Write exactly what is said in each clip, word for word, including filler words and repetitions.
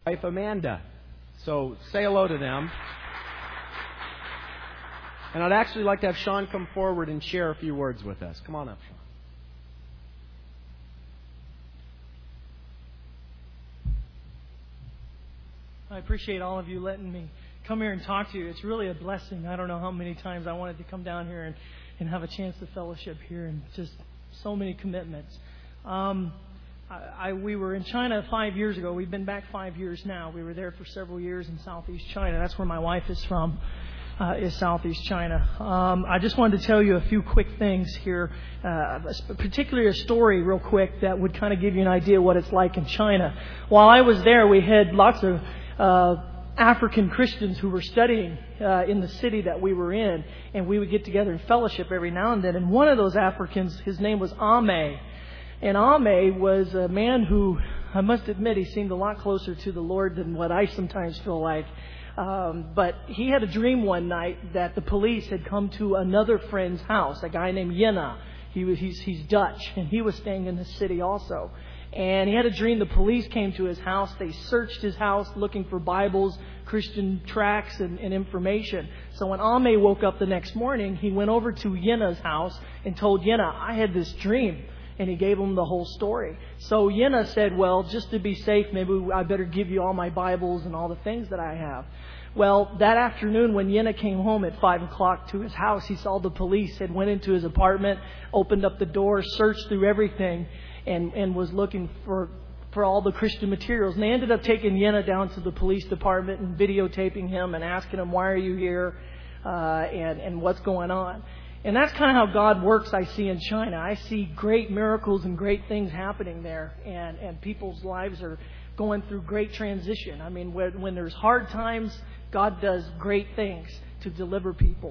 wife Amanda. So say hello to them. And I'd actually like to have Sean come forward and share a few words with us. Come on up, Sean. I appreciate all of you letting me come here and talk to you. It's really a blessing. I don't know how many times I wanted to come down here and, and have a chance to fellowship here, and just so many commitments. Um, I, I, we were in China five years ago. We've been back five years now. We were there for several years in Southeast China. That's where my wife is from. Uh, is Southeast China. Um, I just wanted to tell you a few quick things here, uh, particularly a story real quick that would kind of give you an idea what it's like in China. While I was there, we had lots of uh, African Christians who were studying uh, in the city that we were in, and we would get together and fellowship every now and then. And one of those Africans, his name was Ame. And Ame was a man who, I must admit, he seemed a lot closer to the Lord than what I sometimes feel like. Um, but he had a dream one night that the police had come to another friend's house, a guy named Yena. He was, he's, he's Dutch, and he was staying in the city also. And he had a dream the police came to his house. They searched his house looking for Bibles, Christian tracts, and, and information. So when Ame woke up the next morning, he went over to Yena's house and told Yena, I had this dream. And he gave him the whole story. So Yena said, well, just to be safe, maybe I better give you all my Bibles and all the things that I have. Well, that afternoon when Yena came home at five o'clock to his house, he saw the police had went into his apartment, opened up the door, searched through everything, and, and was looking for for all the Christian materials. And they ended up taking Yena down to the police department and videotaping him and asking him, why are you here, uh, and, and what's going on. And that's kind of how God works, I see, in China. I see great miracles and great things happening there. And, and people's lives are going through great transition. I mean, when, when there's hard times, God does great things to deliver people.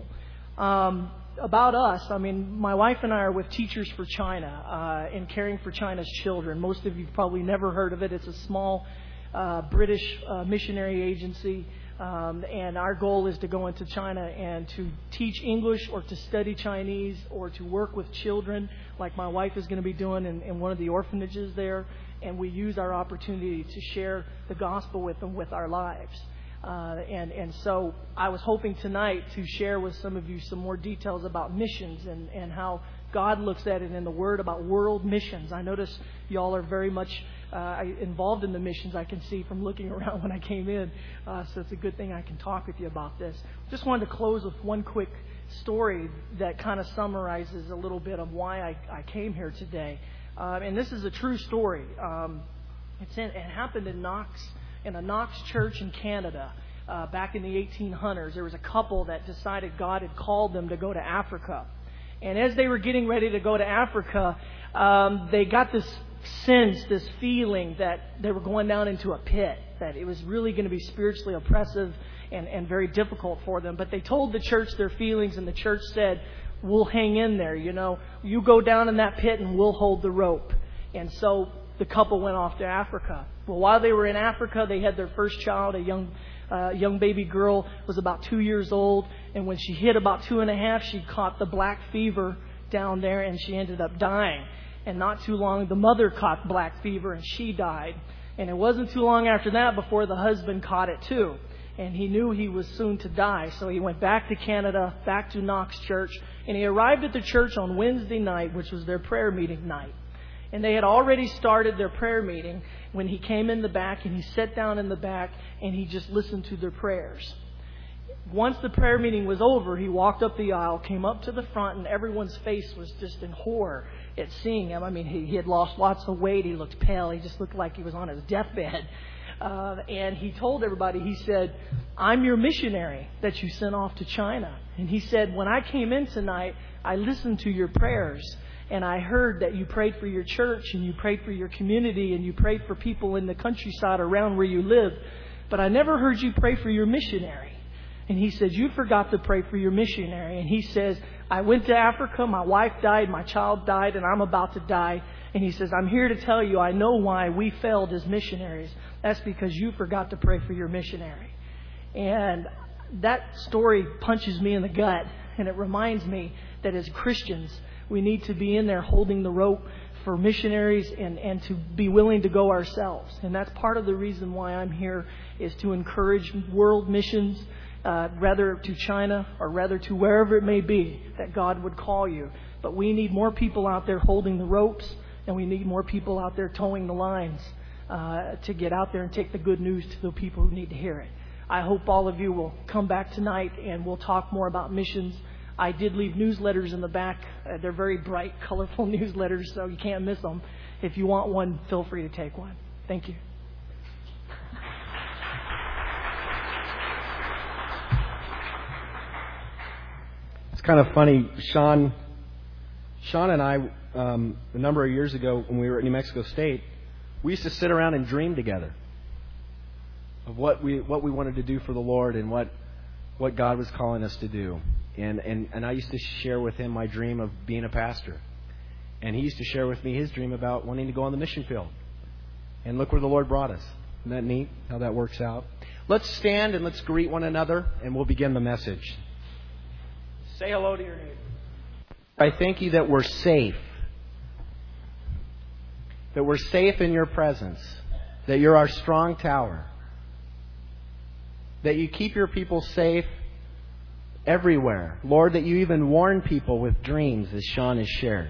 Um, about us, I mean, my wife and I are with Teachers for China uh, and Caring for China's Children. Most of you probably never heard of it. It's a small uh, British uh, missionary agency. Um, and our goal is to go into China and to teach English or to study Chinese or to work with children like my wife is going to be doing in, in one of the orphanages there. And we use our opportunity to share the gospel with them with our lives. Uh, and, and so I was hoping tonight to share with some of you some more details about missions and, and how God looks at it in the Word about world missions. I notice y'all are very much uh, involved in the missions, I can see from looking around when I came in. Uh, so it's a good thing I can talk with you about this. Just wanted to close with one quick story that kind of summarizes a little bit of why I, I came here today. Uh, and this is a true story. Um, it's in, it happened in Knox, in a Knox church in Canada. Uh, back in the eighteen hundreds, there was a couple that decided God had called them to go to Africa. And as they were getting ready to go to Africa, um, they got this sense, this feeling that they were going down into a pit, that it was really going to be spiritually oppressive and, and very difficult for them. But they told the church their feelings, and the church said, we'll hang in there, you know. You go down in that pit and we'll hold the rope. And so the couple went off to Africa. Well, while they were in Africa, they had their first child, a young uh, young baby girl, was about two years old. And when she hit about two and a half, she caught the black fever down there, and she ended up dying. And not too long, the mother caught black fever, and she died. And it wasn't too long after that before the husband caught it too. And he knew he was soon to die. So he went back to Canada, back to Knox Church. And he arrived at the church on Wednesday night, which was their prayer meeting night. And they had already started their prayer meeting when he came in the back, and he sat down in the back, and he just listened to their prayers. Once the prayer meeting was over, he walked up the aisle, came up to the front, and everyone's face was just in horror at seeing him. I mean, he, he had lost lots of weight. He looked pale. He just looked like he was on his deathbed. Uh, and he told everybody, he said, I'm your missionary that you sent off to China. And he said, when I came in tonight, I listened to your prayers. And I heard that you prayed for your church, and you prayed for your community, and you prayed for people in the countryside around where you live. But I never heard you pray for your missionary. And he said, you forgot to pray for your missionary. And he says, I went to Africa, my wife died, my child died, and I'm about to die. And he says, I'm here to tell you, I know why we failed as missionaries. That's because you forgot to pray for your missionary. And that story punches me in the gut. And it reminds me that as Christians, we need to be in there holding the rope for missionaries and, and to be willing to go ourselves. And that's part of the reason why I'm here, is to encourage world missions, uh, rather to China or rather to wherever it may be that God would call you. But we need more people out there holding the ropes, and we need more people out there towing the lines uh, to get out there and take the good news to the people who need to hear it. I hope all of you will come back tonight and we'll talk more about missions. I did leave newsletters in the back. Uh, they're very bright, colorful newsletters, so you can't miss them. If you want one, feel free to take one. Thank you. It's kind of funny. Sean, Sean and I, um, a number of years ago when we were at New Mexico State, we used to sit around and dream together of what we what we wanted to do for the Lord and what what God was calling us to do. And, and and I used to share with him my dream of being a pastor. And he used to share with me his dream about wanting to go on the mission field. And look where the Lord brought us. Isn't that neat how that works out? Let's stand and let's greet one another, and we'll begin the message. Say hello to your neighbor. I thank you that we're safe. That we're safe in your presence. That you're our strong tower. That you keep your people safe everywhere. Lord, that you even warn people with dreams, as Sean has shared.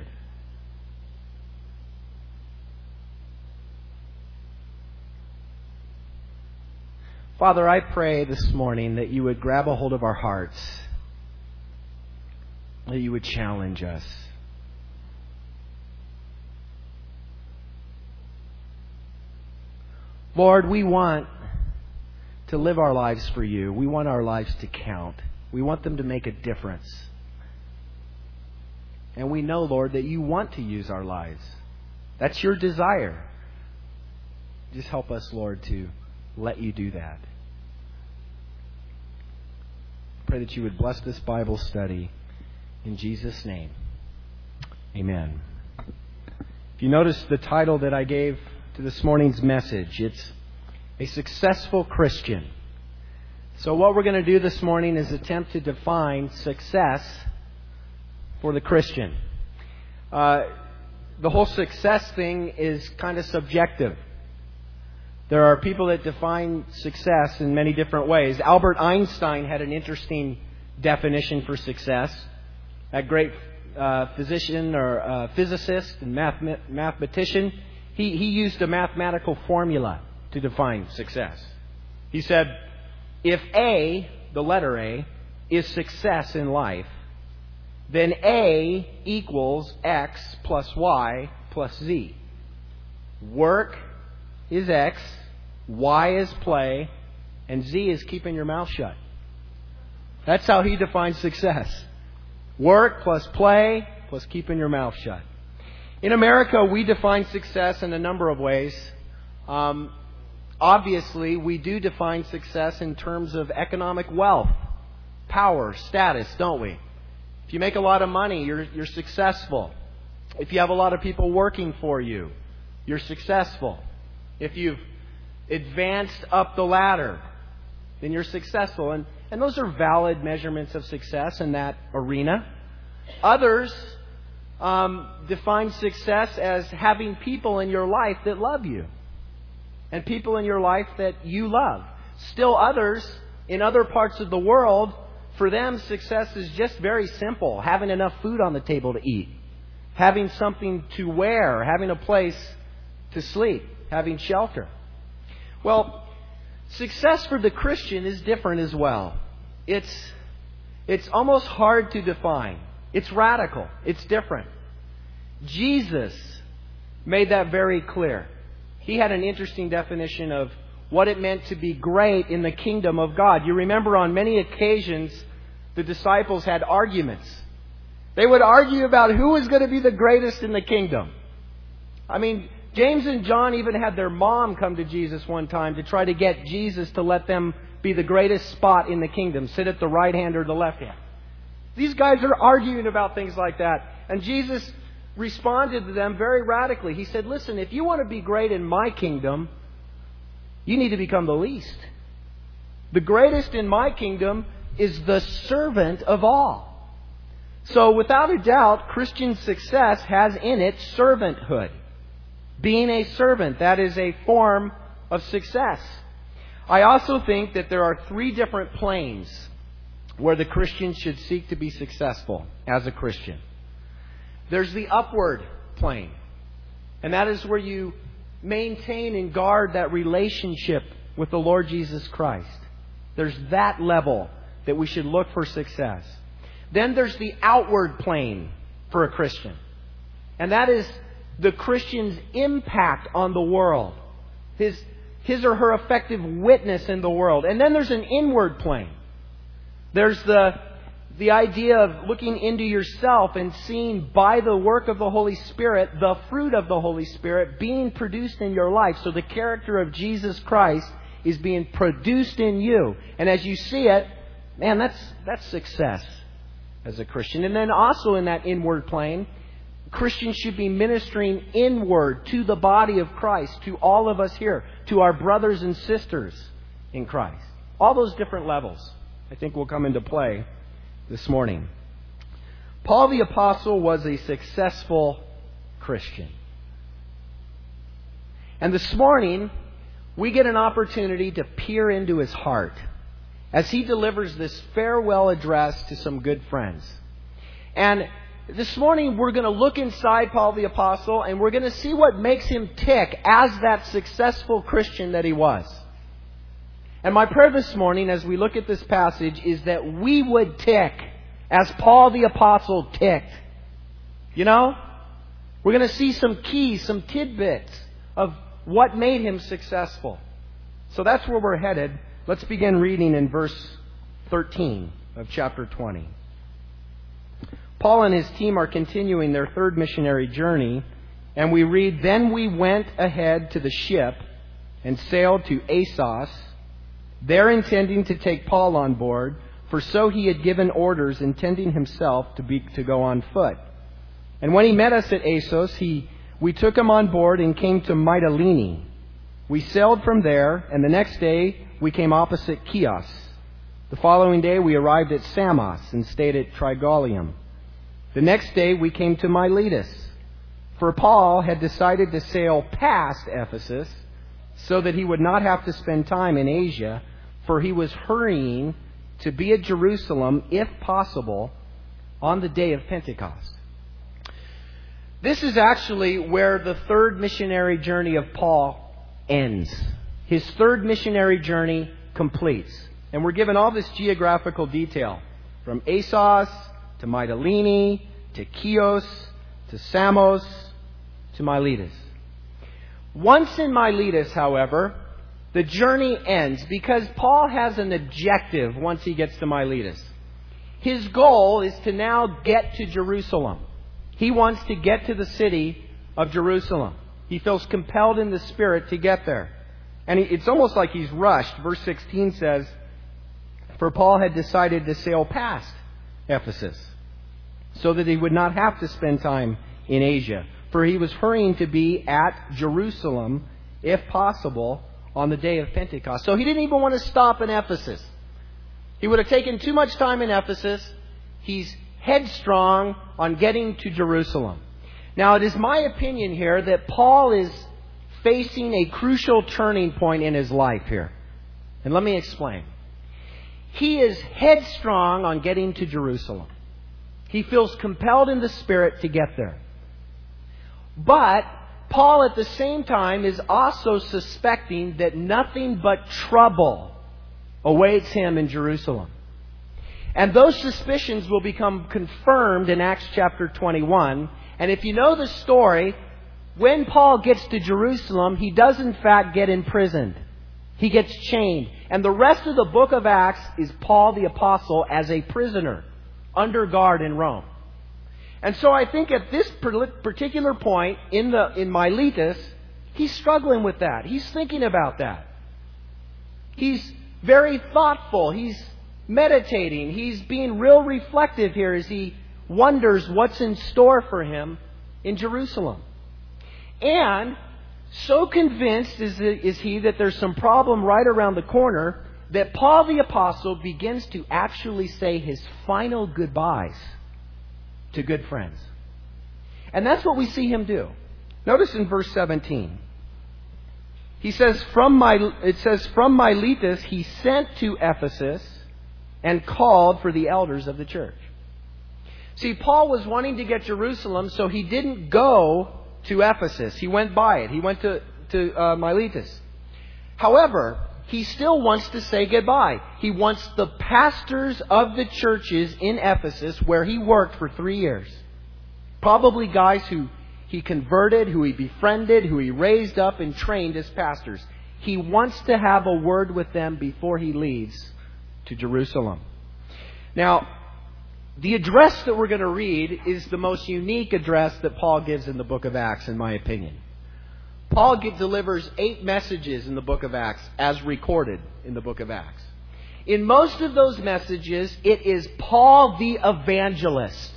Father, I pray this morning that you would grab a hold of our hearts, that you would challenge us. Lord, we want to live our lives for you. We want our lives to count. We want them to make a difference. And we know, Lord, that you want to use our lives. That's your desire. Just help us, Lord, to let you do that. Pray that you would bless this Bible study. In Jesus' name, amen. If you notice the title that I gave to this morning's message, it's A Successful Christian. So what we're going to do this morning is attempt to define success for the Christian. Uh, the whole success thing is kind of subjective. There are people that define success in many different ways. Albert Einstein had an interesting definition for success. That great uh, physician or uh, physicist and math- mathematician, he, he used a mathematical formula to define success. He said, if A, the letter A, is success in life, then A equals X plus Y plus Z. Work is X, Y is play, and Z is keeping your mouth shut. That's how he defines success. Work plus play plus keeping your mouth shut. In America, we define success in a number of ways. Um, obviously, we do define success in terms of economic wealth, power, status, don't we? If you make a lot of money, you're, you're successful. If you have a lot of people working for you, you're successful. If you've advanced up the ladder, then you're successful. And, and those are valid measurements of success in that arena. Others um, define success as having people in your life that love you. And people in your life that you love. Still others, in other parts of the world, for them, success is just very simple. Having enough food on the table to eat. Having something to wear. Having a place to sleep. Having shelter. Well, success for the Christian is different as well. It's, it's almost hard to define. It's radical. It's different. Jesus made that very clear. He had an interesting definition of what it meant to be great in the kingdom of God. You remember on many occasions the disciples had arguments. They would argue about who was going to be the greatest in the kingdom. I mean, James and John even had their mom come to Jesus one time to try to get Jesus to let them be the greatest spot in the kingdom, sit at the right hand or the left hand. These guys are arguing about things like that. And Jesus responded to them very radically. He said, listen, if you want to be great in my kingdom, you need to become the least. The greatest in my kingdom is the servant of all. So without a doubt, Christian success has in it servanthood. Being a servant, that is a form of success. I also think that there are three different planes where the Christian should seek to be successful as a Christian. There's the upward plane, and that is where you maintain and guard that relationship with the Lord Jesus Christ. There's that level that we should look for success. Then there's the outward plane for a Christian, and that is the Christian's impact on the world, his his or her effective witness in the world. And then there's an inward plane. There's the the idea of looking into yourself and seeing by the work of the Holy Spirit the fruit of the Holy Spirit being produced in your life. So the character of Jesus Christ is being produced in you. And as you see it, man, that's that's success as a Christian. And then also in that inward plane, Christians should be ministering inward to the body of Christ, to all of us here, to our brothers and sisters in Christ. All those different levels, I think, will come into play this morning. Paul the Apostle was a successful Christian. And this morning, we get an opportunity to peer into his heart as he delivers this farewell address to some good friends. And this morning, we're going to look inside Paul the Apostle, and we're going to see what makes him tick as that successful Christian that he was. And my prayer this morning, as we look at this passage, is that we would tick as Paul the Apostle ticked. You know? We're going to see some keys, some tidbits of what made him successful. So that's where we're headed. Let's begin reading in verse thirteen of chapter twenty. Paul and his team are continuing their third missionary journey, and we read, "Then we went ahead to the ship and sailed to Assos, there intending to take Paul on board, for so he had given orders, intending himself to be to go on foot. And when he met us at Assos, he we took him on board and came to Mytilene. We sailed from there, and the next day we came opposite Chios. The following day we arrived at Samos and stayed at Trigolium. The next day we came to Miletus, for Paul had decided to sail past Ephesus so that he would not have to spend time in Asia, for he was hurrying to be at Jerusalem, if possible, on the day of Pentecost." This is actually where the third missionary journey of Paul ends. His third missionary journey completes. And we're given all this geographical detail, from Assos to Mytilene, to Chios, to Samos, to Miletus. Once in Miletus, however, the journey ends because Paul has an objective once he gets to Miletus. His goal is to now get to Jerusalem. He wants to get to the city of Jerusalem. He feels compelled in the Spirit to get there. And it's almost like he's rushed. Verse sixteen says, "For Paul had decided to sail past Ephesus, so that he would not have to spend time in Asia. For he was hurrying to be at Jerusalem, if possible, on the day of Pentecost." So he didn't even want to stop in Ephesus. He would have taken too much time in Ephesus. He's headstrong on getting to Jerusalem. Now, it is my opinion here that Paul is facing a crucial turning point in his life here. And let me explain. He is headstrong on getting to Jerusalem. He feels compelled in the Spirit to get there. But Paul at the same time is also suspecting that nothing but trouble awaits him in Jerusalem. And those suspicions will become confirmed in Acts chapter twenty-one. And if you know the story, when Paul gets to Jerusalem, he does in fact get imprisoned. He gets chained. And the rest of the book of Acts is Paul the Apostle as a prisoner, under guard in Rome. And so I think at this particular point in the in Miletus, he's struggling with that. He's thinking about that. He's very thoughtful. He's meditating. He's being real reflective here as he wonders what's in store for him in Jerusalem. And so convinced is, is he that there's some problem right around the corner that Paul the Apostle begins to actually say his final goodbyes to good friends. And that's what we see him do. Notice in verse seventeen. He says, from my, it says, from Miletus he sent to Ephesus and called for the elders of the church. See, Paul was wanting to get Jerusalem, so he didn't go to Ephesus. He went by it. He went to, to uh, Miletus. However, he still wants to say goodbye. He wants the pastors of the churches in Ephesus, where he worked for three years, probably guys who he converted, who he befriended, who he raised up and trained as pastors. He wants to have a word with them before he leaves to Jerusalem. Now, the address that we're going to read is the most unique address that Paul gives in the book of Acts, in my opinion. Paul get, delivers eight messages in the book of Acts, as recorded in the book of Acts. In most of those messages, it is Paul the evangelist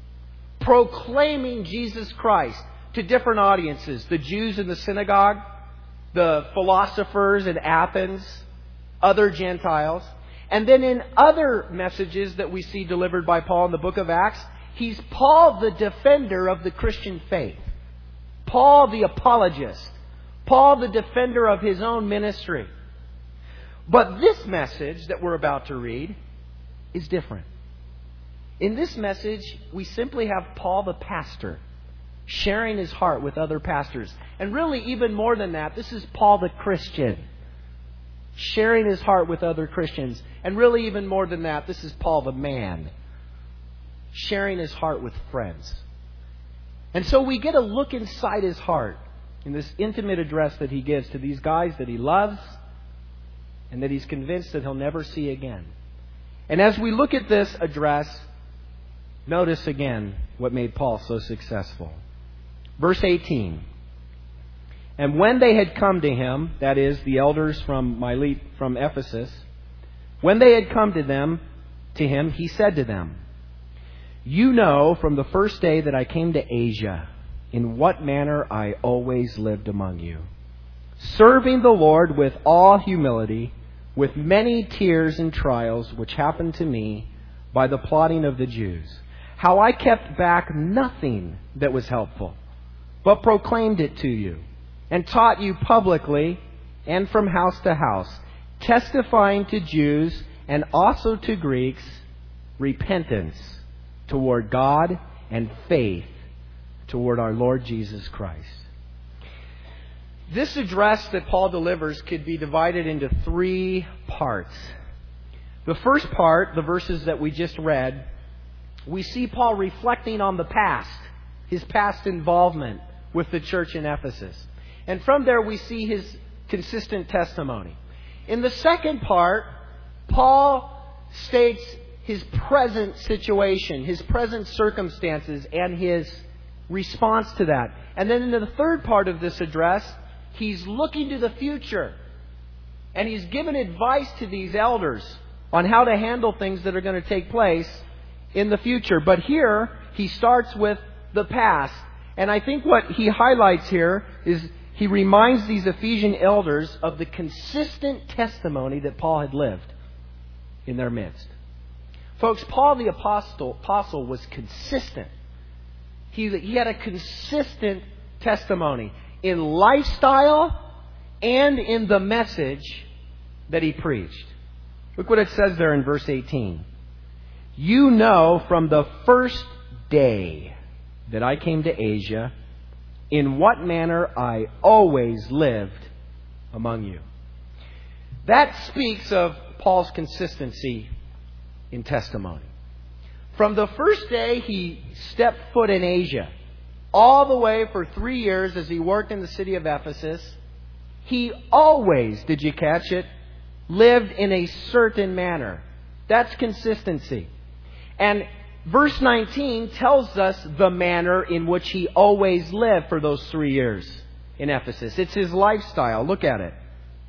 proclaiming Jesus Christ to different audiences. The Jews in the synagogue, the philosophers in Athens, other Gentiles. And then in other messages that we see delivered by Paul in the book of Acts, he's Paul the defender of the Christian faith. Paul the apologist. Paul the defender of his own ministry. But this message that we're about to read is different. In this message, we simply have Paul the pastor sharing his heart with other pastors. And really, even more than that, this is Paul the Christian sharing his heart with other Christians. And really, even more than that, this is Paul the man sharing his heart with friends. And so we get a look inside his heart in this intimate address that he gives to these guys that he loves and that he's convinced that he'll never see again. And as we look at this address, notice again what made Paul so successful. Verse eighteen. And when they had come to him, that is, the elders from Milet, from Ephesus, when they had come to them, to him, he said to them, you know from the first day that I came to Asia, in what manner I always lived among you, serving the Lord with all humility, with many tears and trials which happened to me by the plotting of the Jews, how I kept back nothing that was helpful, but proclaimed it to you, and taught you publicly and from house to house, testifying to Jews and also to Greeks repentance toward God and faith toward our Lord Jesus Christ. This address that Paul delivers could be divided into three parts. The first part, the verses that we just read, we see Paul reflecting on the past, his past involvement with the church in Ephesus. And from there we see his consistent testimony. In the second part, Paul states his present situation, his present circumstances, and his response to that. And then in the third part of this address, he's looking to the future. And he's given advice to these elders on how to handle things that are going to take place in the future. But here, he starts with the past. And I think what he highlights here is he reminds these Ephesian elders of the consistent testimony that Paul had lived in their midst. Folks, Paul the apostle, apostle was consistent. He, he had a consistent testimony in lifestyle and in the message that he preached. Look what it says there in verse eighteen. You know from the first day that I came to Asia, in what manner I always lived among you. That speaks of Paul's consistency in testimony. From the first day he stepped foot in Asia, all the way for three years as he worked in the city of Ephesus, he always, did you catch it, lived in a certain manner. That's consistency. And verse nineteen tells us the manner in which he always lived for those three years in Ephesus. It's his lifestyle. Look at it.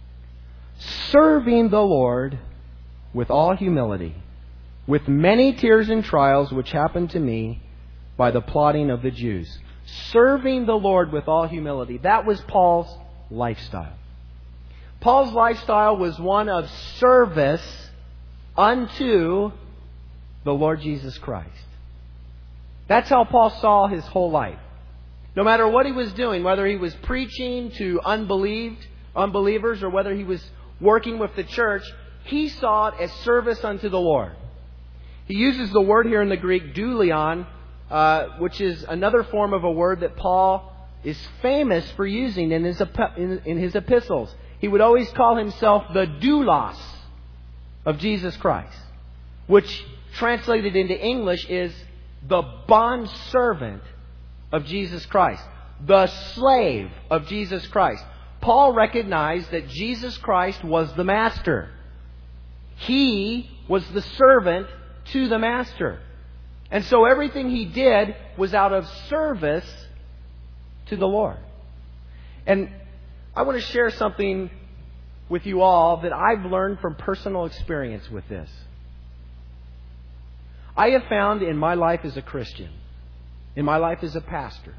Serving the Lord with all humility, with many tears and trials which happened to me by the plotting of the Jews. Serving the Lord with all humility. That was Paul's lifestyle. Paul's lifestyle was one of service unto the Lord Jesus Christ. That's how Paul saw his whole life. No matter what he was doing, whether he was preaching to unbelieved, unbelievers or whether he was working with the church, he saw it as service unto the Lord. He uses the word here in the Greek, doulion, uh, which is another form of a word that Paul is famous for using in his, in, in his epistles. He would always call himself the doulos of Jesus Christ, which translated into English is the bondservant of Jesus Christ, the slave of Jesus Christ. Paul recognized that Jesus Christ was the master. He was the servant to the master. And so everything he did was out of service to the Lord. And I want to share something with you all that I've learned from personal experience with this. I have found in my life as a Christian, in my life as a pastor,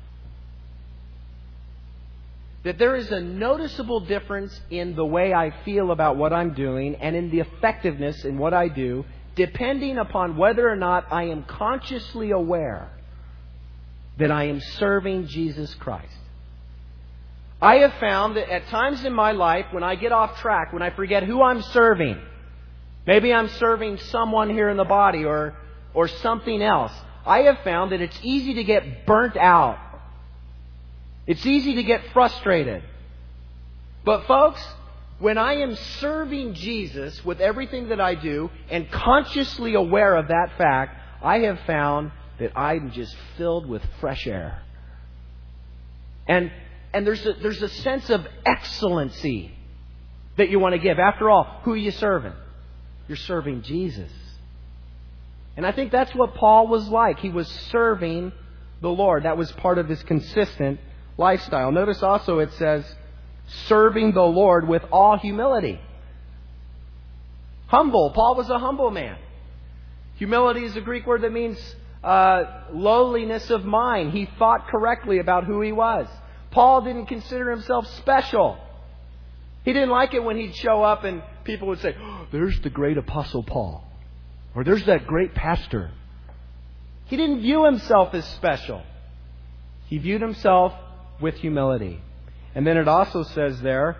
that there is a noticeable difference in the way I feel about what I'm doing and in the effectiveness in what I do, depending upon whether or not I am consciously aware that I am serving Jesus Christ. I have found that at times in my life, when I get off track, when I forget who I'm serving, maybe I'm serving someone here in the body or, or something else, I have found that it's easy to get burnt out. It's easy to get frustrated. But folks, when I am serving Jesus with everything that I do and consciously aware of that fact, I have found that I'm just filled with fresh air. And and there's a, there's a sense of excellency that you want to give. After all, who are you serving? You're serving Jesus. And I think that's what Paul was like. He was serving the Lord. That was part of his consistent lifestyle. Notice also it says, serving the Lord with all humility. Humble. Paul was a humble man. Humility is a Greek word that means uh, lowliness of mind. He thought correctly about who he was. Paul didn't consider himself special. He didn't like it when he'd show up and people would say, oh, there's the great Apostle Paul. Or there's that great pastor. He didn't view himself as special. He viewed himself with humility. And then it also says there,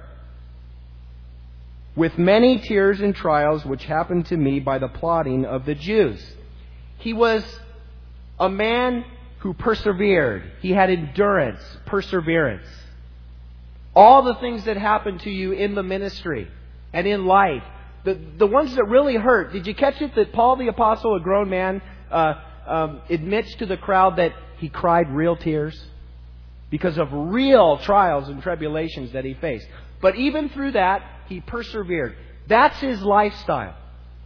with many tears and trials which happened to me by the plotting of the Jews. He was a man who persevered. He had endurance, perseverance. All the things that happened to you in the ministry and in life, the, the ones that really hurt. Did you catch it that Paul the Apostle, a grown man, uh, um, admits to the crowd that he cried real tears? Because of real trials and tribulations that he faced. But even through that, he persevered. That's his lifestyle.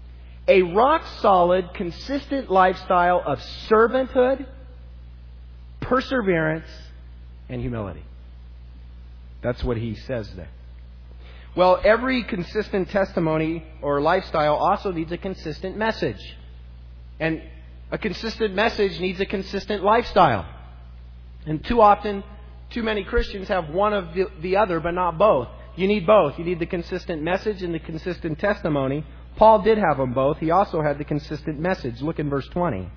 A rock-solid, consistent lifestyle of servanthood, perseverance, and humility. That's what he says there. Well, every consistent testimony or lifestyle also needs a consistent message. And a consistent message needs a consistent lifestyle. And too often, too many Christians have one of the, the other, but not both. You need both. You need the consistent message and the consistent testimony. Paul did have them both. He also had the consistent message. Look in verse twenty.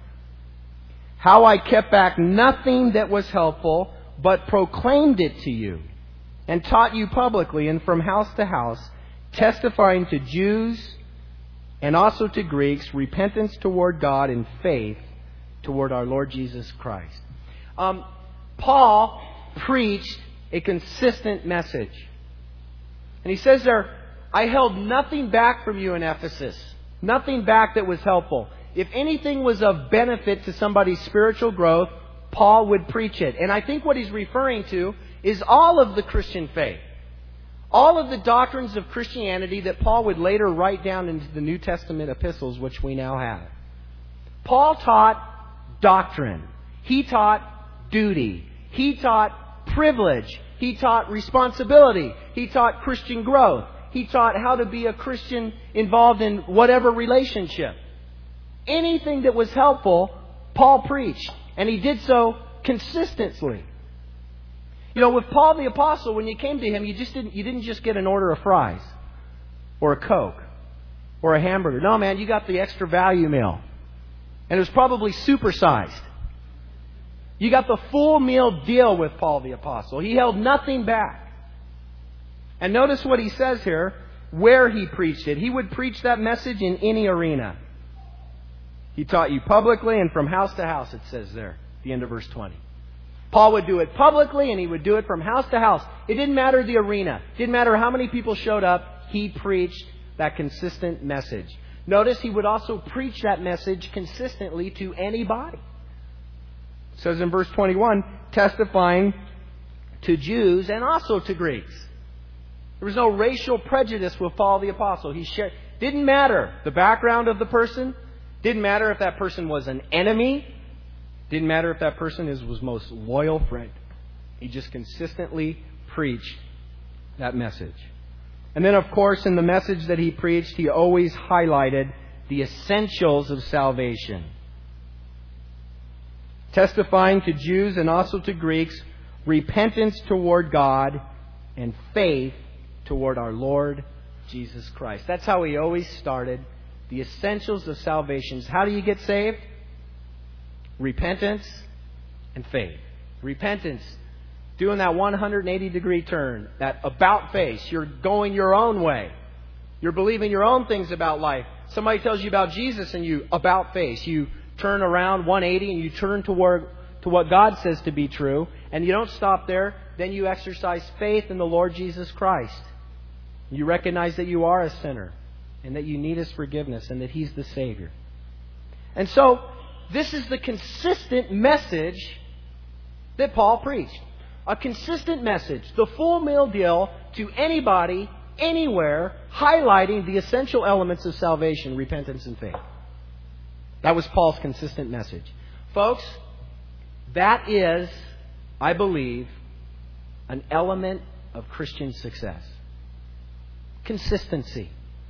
How I kept back nothing that was helpful, but proclaimed it to you, and taught you publicly and from house to house, testifying to Jews and also to Greeks, repentance toward God and faith toward our Lord Jesus Christ. Um, Paul preached a consistent message. And he says there, I held nothing back from you in Ephesus. Nothing back that was helpful. If anything was of benefit to somebody's spiritual growth, Paul would preach it. And I think what he's referring to is all of the Christian faith. All of the doctrines of Christianity that Paul would later write down into the New Testament epistles, which we now have. Paul taught doctrine. He taught duty. He taught privilege. He taught responsibility. He taught Christian growth. He taught how to be a Christian involved in whatever relationship. Anything that was helpful, Paul preached. And he did so consistently. You know, with Paul the Apostle, when you came to him, you just didn't you didn't just get an order of fries or a Coke or a hamburger. No, man, you got the extra value meal. And it was probably supersized. You got the full meal deal with Paul the Apostle. He held nothing back. And notice what he says here, where he preached it. He would preach that message in any arena. He taught you publicly and from house to house, it says there, at the end of verse twenty. Paul would do it publicly and he would do it from house to house. It didn't matter the arena. It didn't matter how many people showed up. He preached that consistent message. Notice he would also preach that message consistently to anybody. It says in verse twenty-one, testifying to Jews and also to Greeks. There was no racial prejudice with Paul the Apostle. He shared, didn't matter the background of the person. Didn't matter if that person was an enemy. Didn't matter if that person is, was most loyal friend. He just consistently preached that message. And then, of course, in the message that he preached, he always highlighted the essentials of salvation. Testifying to Jews and also to Greeks, repentance toward God and faith toward our Lord Jesus Christ. That's how he always started. The essentials of salvation. How do you get saved? Repentance and faith. Repentance, doing that one hundred eighty degree turn, that about face. You're going your own way. You're believing your own things about life. Somebody tells you about Jesus and you about face. You turn around one eighty and you turn toward to what God says to be true. And you don't stop there. Then you exercise faith in the Lord Jesus Christ. You recognize that you are a sinner and that you need His forgiveness and that He's the Savior. And so, this is the consistent message that Paul preached. A consistent message, the full meal deal to anybody, anywhere, highlighting the essential elements of salvation, repentance and faith. That was Paul's consistent message. Folks, that is, I believe, an element of Christian success. Consistency.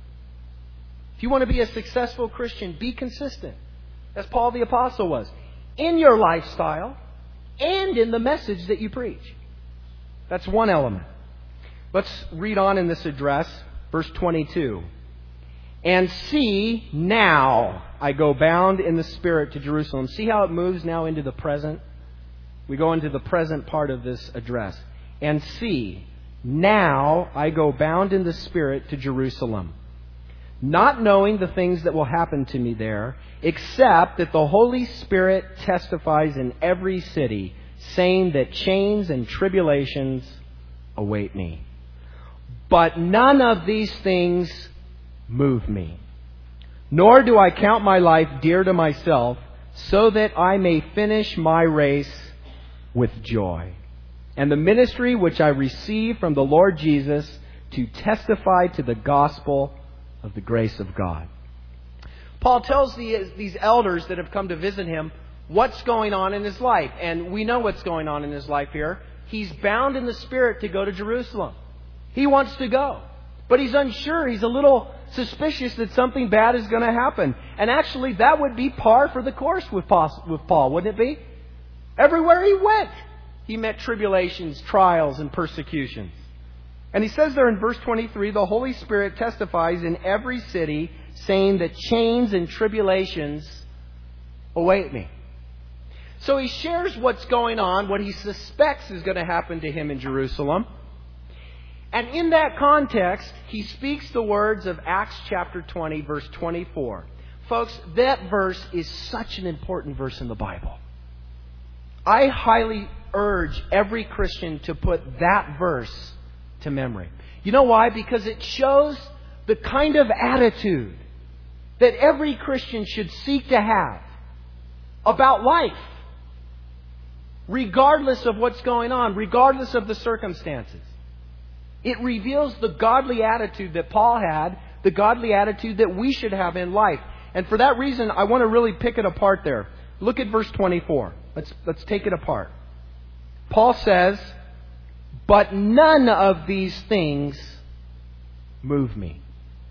If you want to be a successful Christian, be consistent. As Paul the Apostle was. In your lifestyle and in the message that you preach. That's one element. Let's read on in this address. Verse twenty-two. And see, now I go bound in the Spirit to Jerusalem. See how it moves now into the present? We go into the present part of this address. And see, now I go bound in the Spirit to Jerusalem. Not knowing the things that will happen to me there, except that the Holy Spirit testifies in every city, saying that chains and tribulations await me. But none of these things move me. Nor do I count my life dear to myself, so that I may finish my race with joy. And the ministry which I receive from the Lord Jesus to testify to the gospel of the grace of God. Paul tells the, these elders that have come to visit him what's going on in his life. And we know what's going on in his life here. He's bound in the Spirit to go to Jerusalem. He wants to go. But he's unsure. He's a little suspicious that something bad is going to happen. And actually, that would be par for the course with Paul, with Paul, wouldn't it be? Everywhere he went, he met tribulations, trials, and persecutions. And he says there in verse twenty-three, the Holy Spirit testifies in every city, saying that chains and tribulations await me. So he shares what's going on, what he suspects is going to happen to him in Jerusalem. And in that context, he speaks the words of Acts chapter twenty, verse twenty-four. Folks, that verse is such an important verse in the Bible. I highly urge every Christian to put that verse to memory. You know why? Because it shows the kind of attitude that every Christian should seek to have about life, regardless of what's going on, regardless of the circumstances. It reveals the godly attitude that Paul had, the godly attitude that we should have in life. And for that reason, I want to really pick it apart there. Look at verse twenty-four. Let's, let's take it apart. Paul says, but none of these things move me.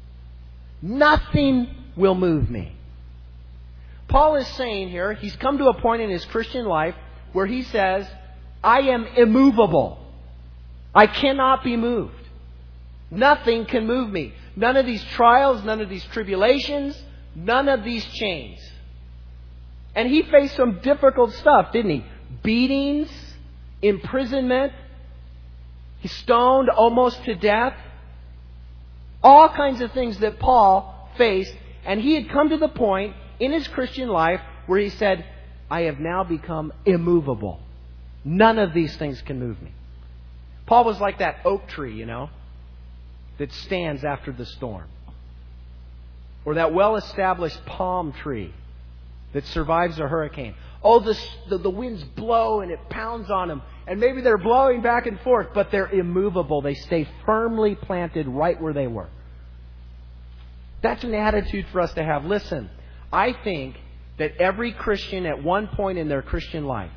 Nothing will move me. Paul is saying here, he's come to a point in his Christian life where he says, I am immovable. I cannot be moved. Nothing can move me. None of these trials, none of these tribulations, none of these chains. And he faced some difficult stuff, didn't he? beatings, imprisonment. He's stoned almost to death. All kinds of things that Paul faced. And he had come to the point in his Christian life where he said, I have now become immovable. None of these things can move me. Paul was like that oak tree, you know, that stands after the storm. Or that well-established palm tree that survives a hurricane. Oh, the, the, the winds blow and it pounds on them. And maybe they're blowing back and forth, but they're immovable. They stay firmly planted right where they were. That's an attitude for us to have. Listen, I think that every Christian at one point in their Christian life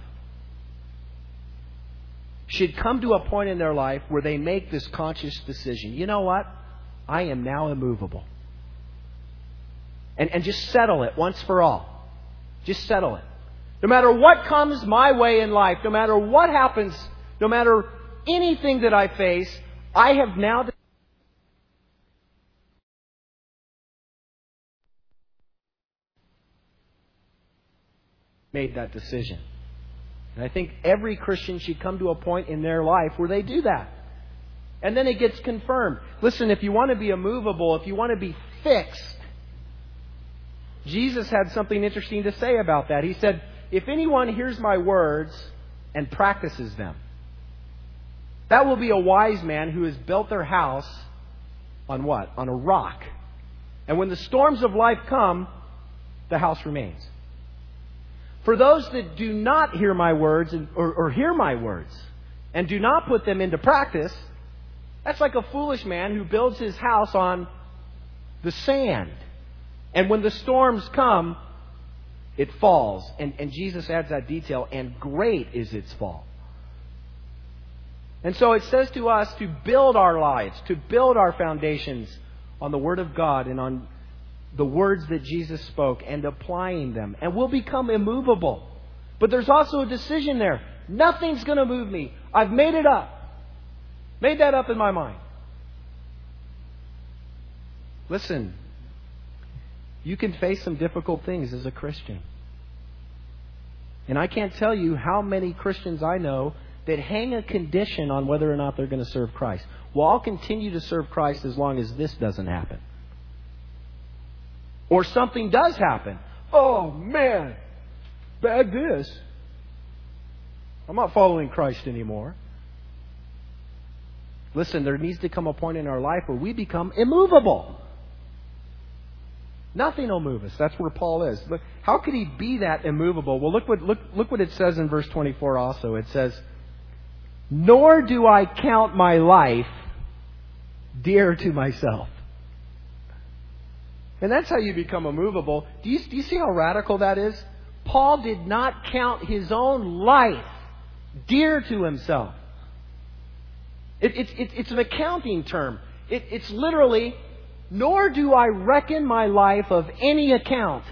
should come to a point in their life where they make this conscious decision. You know what? I am now immovable. And, and just settle it once for all. Just settle it. No matter what comes my way in life, no matter what happens, no matter anything that I face, I have now made that decision. And I think every Christian should come to a point in their life where they do that. And then it gets confirmed. Listen, if you want to be immovable, if you want to be fixed, Jesus had something interesting to say about that. He said, if anyone hears my words and practices them, that will be a wise man who has built their house on what? On a rock. And when the storms of life come, the house remains. For those that do not hear my words and, or, or hear my words and do not put them into practice, that's like a foolish man who builds his house on the sand. And when the storms come, it falls. And, and Jesus adds that detail, and great is its fall. And so it says to us to build our lives, to build our foundations on the Word of God and on the words that Jesus spoke and applying them. And we'll become immovable. But there's also a decision there. Nothing's going to move me. I've made it up. Made that up in my mind. Listen, you can face some difficult things as a Christian. And I can't tell you how many Christians I know that hang a condition on whether or not they're going to serve Christ. Well, I'll continue to serve Christ as long as this doesn't happen. Or something does happen. Oh, man, bad this. I'm not following Christ anymore. Listen, there needs to come a point in our life where we become immovable. Nothing will move us. That's where Paul is. Look, how could he be that immovable? Well, look what look look what it says in verse twenty-four also. It says, "Nor do I count my life dear to myself." And that's how you become immovable. Do you, do you see how radical that is? Paul did not count his own life dear to himself. It, it, it, it's an accounting term. It, it's literally, nor do I reckon my life of any account.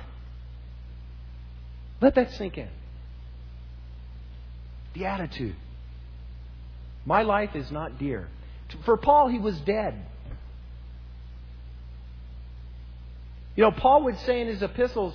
Let that sink in. The attitude. My life is not dear. For Paul, he was dead. You know, Paul would say in his epistles,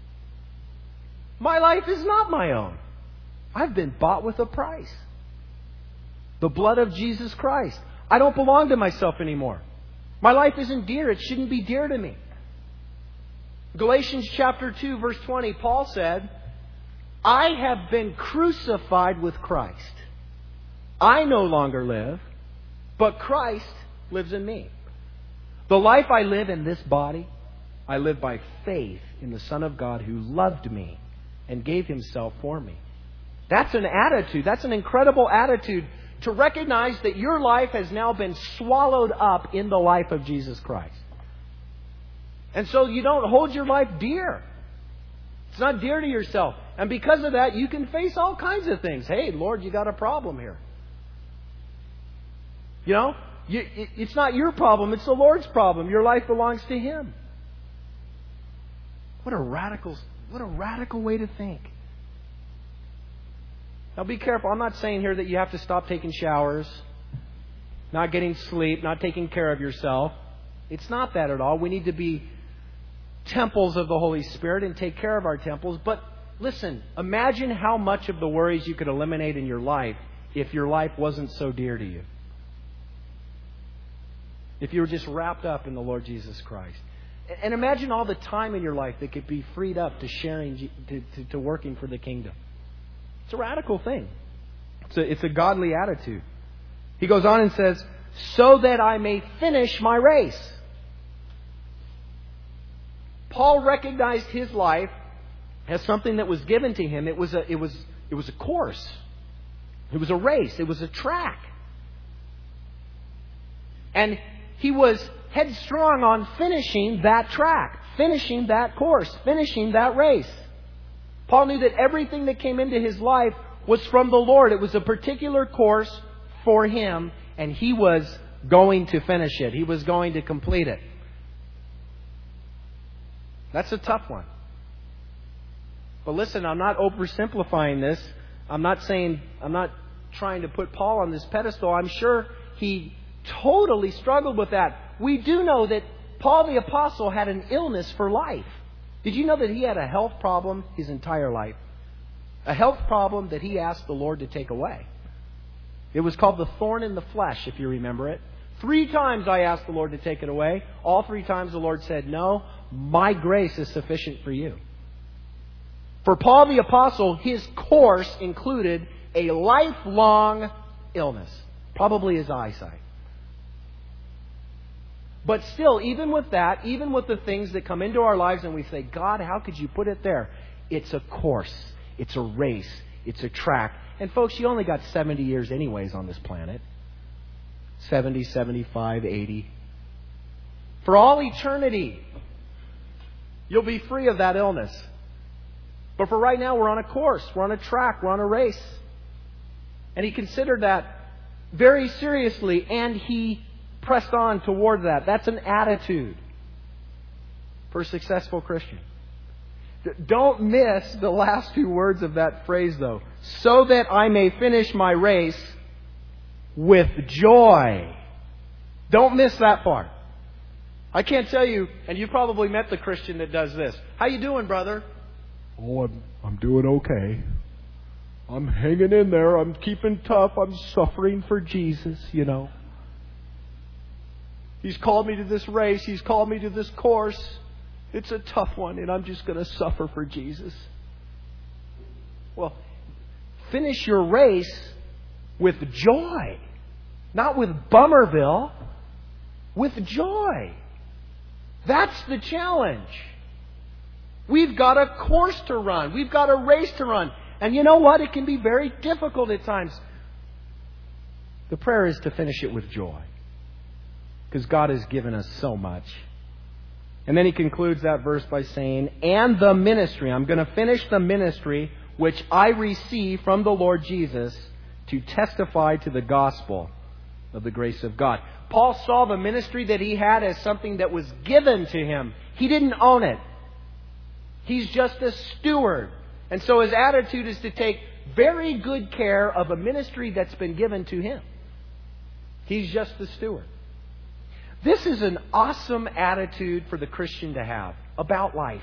my life is not my own. I've been bought with a price. The blood of Jesus Christ. I don't belong to myself anymore. My life isn't dear. It shouldn't be dear to me. Galatians chapter two, verse twenty, Paul said, I have been crucified with Christ. I no longer live, but Christ lives in me. The life I live in this body, I live by faith in the Son of God who loved me and gave Himself for me. That's an attitude. That's an incredible attitude to recognize that your life has now been swallowed up in the life of Jesus Christ. And so you don't hold your life dear. It's not dear to yourself. And because of that, you can face all kinds of things. Hey, Lord, you got a problem here. You know, you, it, it's not your problem. It's the Lord's problem. Your life belongs to Him. What a radical, what a radical way to think. Now be careful. I'm not saying here that you have to stop taking showers, not getting sleep, not taking care of yourself. It's not that at all. We need to be temples of the Holy Spirit and take care of our temples. But Listen, imagine how much of the worries you could eliminate in your life if your life wasn't so dear to you. If you were just wrapped up in the Lord Jesus Christ. And imagine all the time in your life that could be freed up to sharing, to, to, to working for the kingdom. It's a radical thing. It's a, it's a godly attitude. He goes on and says, so that I may finish my race. Paul recognized his life as something that was given to him. It was a, it was, it was a course. It was a race. It was a track. And he was headstrong on finishing that track, finishing that course, finishing that race. Paul knew that everything that came into his life was from the Lord. It was a particular course for him, and he was going to finish it. He was going to complete it. That's a tough one. But listen, I'm not oversimplifying this. I'm not saying, I'm not trying to put Paul on this pedestal. I'm sure he totally struggled with that. We do know that Paul the Apostle had an illness for life. Did you know that he had a health problem his entire life? A health problem that he asked the Lord to take away. It was called the thorn in the flesh, if you remember it. Three times I asked the Lord to take it away. All three times the Lord said, no, my grace is sufficient for you. For Paul the Apostle, his course included a lifelong illness. Probably his eyesight. But still, even with that, even with the things that come into our lives and we say, God, how could you put it there? It's a course. It's a race. It's a track. And folks, you only got seventy years anyways on this planet. seventy, seventy-five, eighty. For all eternity, you'll be free of that illness. But for right now, we're on a course. We're on a track. We're on a race. And he considered that very seriously, and he pressed on toward that. That's an attitude for a successful Christian. Don't miss the last two words of that phrase, though. So that I may finish my race with joy. Don't miss that part. I can't tell you, and you probably met the Christian that does this. How you doing, brother? Oh, I'm, I'm doing okay. I'm hanging in there. I'm keeping tough. I'm suffering for Jesus, you know. He's called me to this race. He's called me to this course. It's a tough one, and I'm just going to suffer for Jesus. Well, finish your race with joy. Not with Bummerville. With joy. That's the challenge. We've got a course to run. We've got a race to run. And you know what? It can be very difficult at times. The prayer is to finish it with joy. Because God has given us so much. And then he concludes that verse by saying, and the ministry. I'm going to finish the ministry which I receive from the Lord Jesus to testify to the gospel of the grace of God. Paul saw the ministry that he had as something that was given to him. He didn't own it. He's just a steward. And so his attitude is to take very good care of a ministry that's been given to him. He's just the steward. This is an awesome attitude for the Christian to have about life.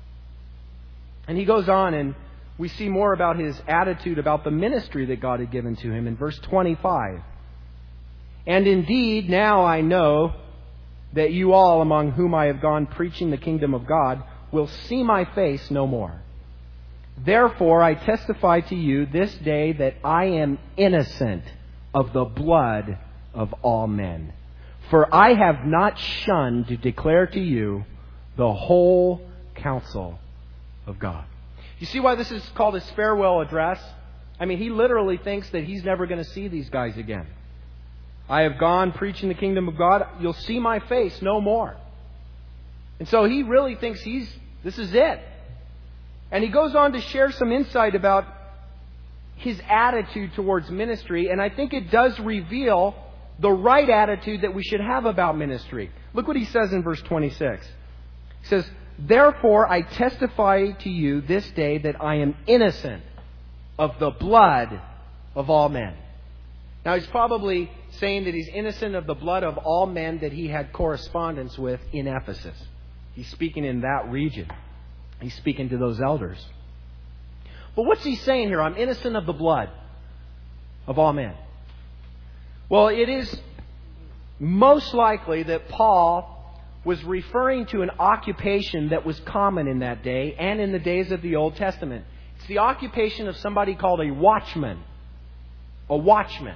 And he goes on, and we see more about his attitude about the ministry that God had given to him in verse twenty-five. And indeed, now I know that you all among whom I have gone preaching the kingdom of God will see my face no more. Therefore, I testify to you this day that I am innocent of the blood of all men. For I have not shunned to declare to you the whole counsel of God. You see why this is called his farewell address? I mean, he literally thinks that he's never going to see these guys again. I have gone preaching the kingdom of God. You'll see my face no more. And so he really thinks he's, this is it. And he goes on to share some insight about his attitude towards ministry. And I think it does reveal the right attitude that we should have about ministry. Look what he says in verse twenty-six. He says, therefore I testify to you this day that I am innocent of the blood of all men. Now he's probably saying that he's innocent of the blood of all men that he had correspondence with in Ephesus. He's speaking in that region. He's speaking to those elders. But what's he saying here? I'm innocent of the blood of all men. Well, it is most likely that Paul was referring to an occupation that was common in that day and in the days of the Old Testament. It's the occupation of somebody called a watchman. A watchman.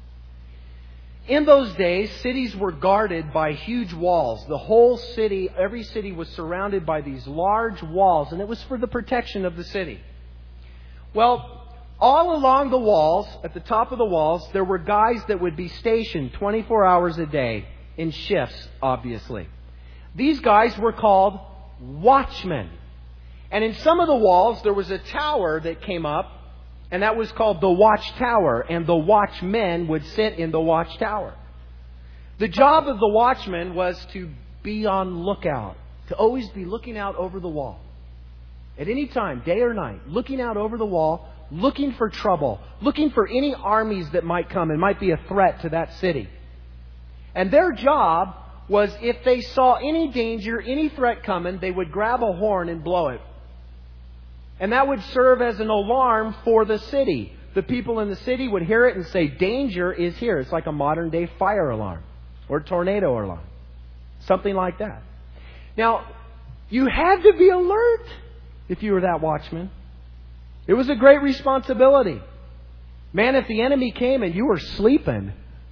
In those days, cities were guarded by huge walls. The whole city, every city was surrounded by these large walls, and it was for the protection of the city. Well, all along the walls, at the top of the walls, there were guys that would be stationed twenty-four hours a day in shifts, obviously. These guys were called watchmen. And in some of the walls, there was a tower that came up, and that was called the watchtower, and the watchmen would sit in the watchtower. The job of the watchman was to be on lookout, to always be looking out over the wall. At any time, day or night, looking out over the wall, looking for trouble, looking for any armies that might come and might be a threat to that city. And their job was, if they saw any danger, any threat coming, they would grab a horn and blow it. And that would serve as an alarm for the city. The people in the city would hear it and say, danger is here. It's like a modern day fire alarm or tornado alarm. Something like that. Now, you had to be alert if you were that watchman. It was a great responsibility. Man, if the enemy came and you were sleeping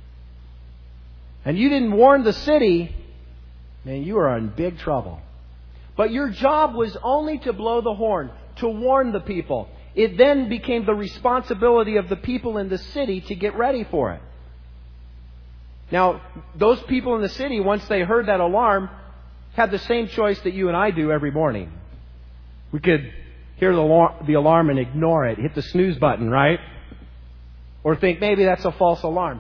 and you didn't warn the city, man, you were in big trouble. But your job was only to blow the horn, to warn the people. It then became the responsibility of the people in the city to get ready for it. Now, those people in the city, once they heard that alarm, had the same choice that you and I do every morning. We could hear the alarm, the alarm and ignore it, hit the snooze button, right? Or think maybe that's a false alarm.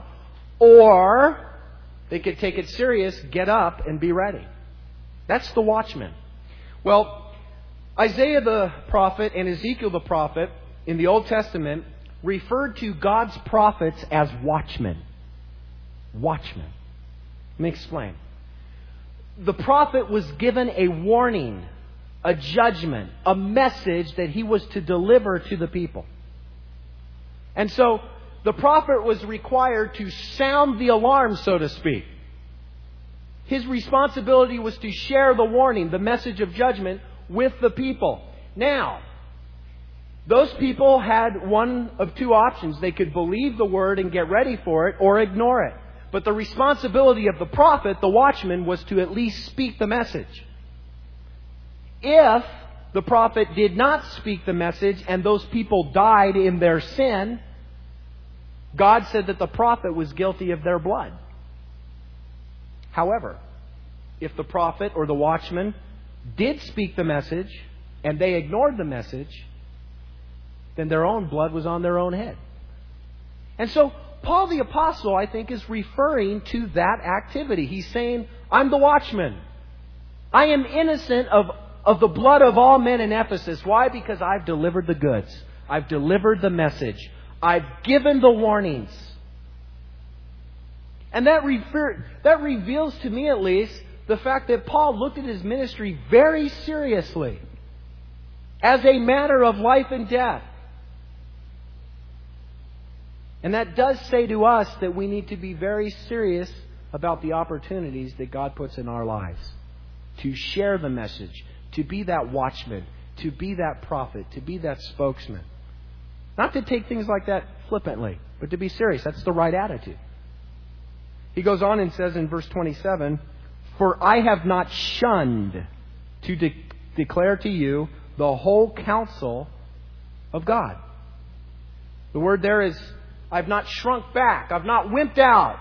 Or they could take it serious, get up, and be ready. That's the watchman. Well, Isaiah the prophet and Ezekiel the prophet in the Old Testament referred to God's prophets as watchmen. Watchmen. Let me explain. The prophet was given a warning, a judgment, a message that he was to deliver to the people. And so the prophet was required to sound the alarm, so to speak. His responsibility was to share the warning, the message of judgment, with the people. Now, those people had one of two options. They could believe the word and get ready for it, or ignore it. But the responsibility of the prophet, the watchman, was to at least speak the message. If the prophet did not speak the message and those people died in their sin, God said that the prophet was guilty of their blood. However, if the prophet or the watchman did speak the message and they ignored the message, then their own blood was on their own head. And so Paul the Apostle, I think, is referring to that activity. He's saying, I'm the watchman. I am innocent of, of the blood of all men in Ephesus. Why? Because I've delivered the goods. I've delivered the message. I've given the warnings. And that, refer, that reveals to me, at least, the fact that Paul looked at his ministry very seriously as a matter of life and death. And that does say to us that we need to be very serious about the opportunities that God puts in our lives. To share the message, to be that watchman, to be that prophet, to be that spokesman. Not to take things like that flippantly, but to be serious. That's the right attitude. He goes on and says in verse twenty-seven, for I have not shunned to de- declare to you the whole counsel of God. The word there is, I've not shrunk back. I've not wimped out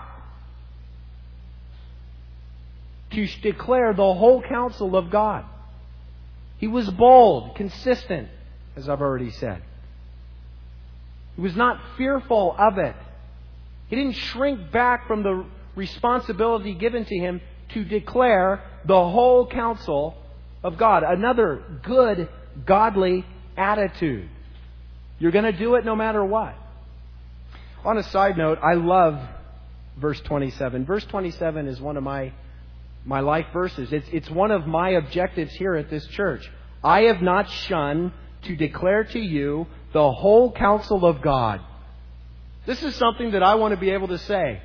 to declare the whole counsel of God. He was bold, consistent, as I've already said. He was not fearful of it. He didn't shrink back from the responsibility given to him to declare the whole counsel of God. Another good, godly attitude. You're going to do it no matter what. On a side note, I love verse twenty-seven. Verse twenty-seven is one of my my life verses. It's, it's one of my objectives here at this church. I have not shunned to declare to you the whole counsel of God. This is something that I want to be able to say.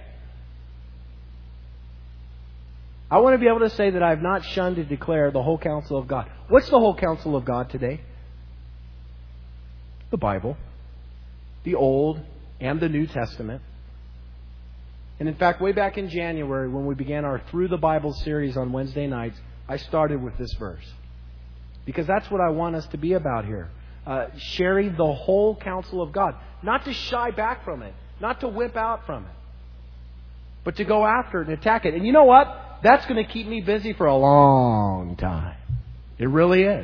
I want to be able to say that I have not shunned to declare the whole counsel of God. What's the whole counsel of God today? The Bible. The Old and the New Testament. And in fact, way back in January, when we began our Through the Bible series on Wednesday nights, I started with this verse. Because that's what I want us to be about here. Uh, sharing the whole counsel of God. Not to shy back from it. Not to whip out from it. But to go after it and attack it. And you know what? That's going to keep me busy for a long time. It really is.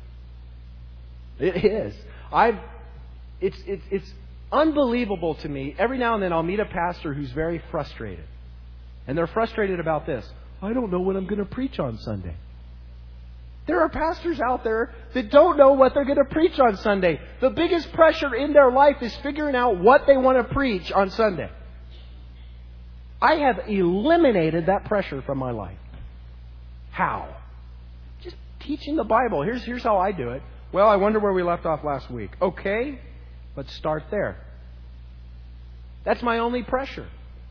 It is. I've. It's it's it's unbelievable to me. Every now and then I'll meet a pastor who's very frustrated, and they're frustrated about this. I don't know what I'm going to preach on Sunday. There are pastors out there that don't know what they're going to preach on Sunday. The biggest pressure in their life is figuring out what they want to preach on Sunday. I have eliminated that pressure from my life. How? Just teaching the Bible. Here's, here's how I do it. Well, I wonder where we left off last week. Okay, let's start there. That's my only pressure.